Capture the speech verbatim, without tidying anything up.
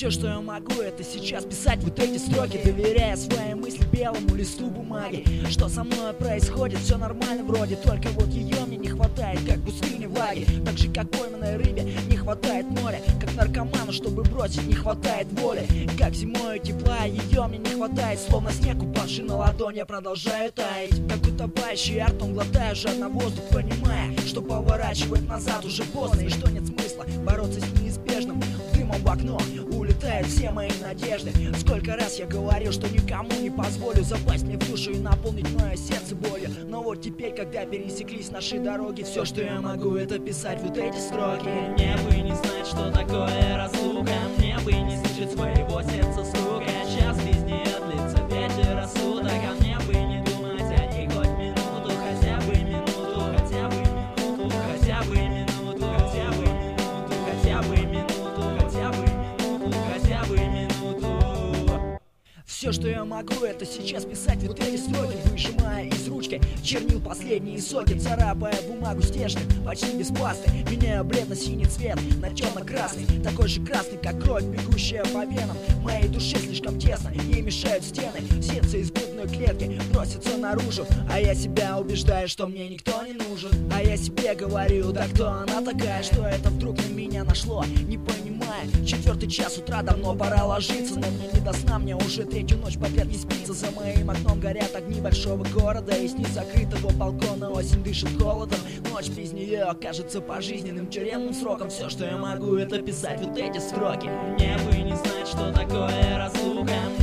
Все, что я могу, это сейчас писать вот эти строки, доверяя свои мысли белому листу бумаги. Что со мной происходит, все нормально вроде, только вот ее мне не хватает, как пустыни влаги. Так же, как пойманной рыбе не хватает моря, как наркоману, чтобы бросить, не хватает воли. Как зимой тепла, ее мне не хватает, словно снег, упавший на ладонь, я продолжаю таять. Как утопающий ртом глотаю жадно воздух, понимая, что поворачивать назад уже поздно, и что нет смысла бороться с неизбежным. Дымом в окно улетают все мои надежды. Сколько раз я говорил, что никому не позволю запасть мне в душу и наполнить мое сердце болью. Но вот теперь, когда пересеклись наши дороги, все, что я могу, это писать вот эти строки. Мне бы не знать, что такое разлука, мне бы не слышать своего сердца стука. Час без нее длится вечер рассудок, а мне бы не думать о ней хоть минуту, хотя бы минуту, хотя бы минуту, хотя бы минуту, хотя бы минуту, хотя бы минуту, хотя бы минуту, хотя бы минуту. Все, что я могу, это сейчас писать вот эти строки, выжимая из ручки чернил последние соки, царапая бумагу стержнем, почти без пасты, меняя бледно-синий цвет на темно-красный, такой же красный, как кровь, бегущая по венам. Моей душе слишком тесно, ей мешают стены, сердце из грудной клетки просится наружу, а я себя убеждаю, что мне никто не нужен. А я себе говорю, да кто она такая, что это вдруг на меня нашло, не понимая. Четвертый час утра, давно пора ложиться, но мне не до сна, мне уже третью ночь подряд не спится. За моим окном горят огни большого города, и снизу закрытого балкона осень дышит холодом. Ночь без нее окажется пожизненным тюремным сроком. Все, что я могу, это писать вот эти строки. Мне бы не знать, что такое разлука,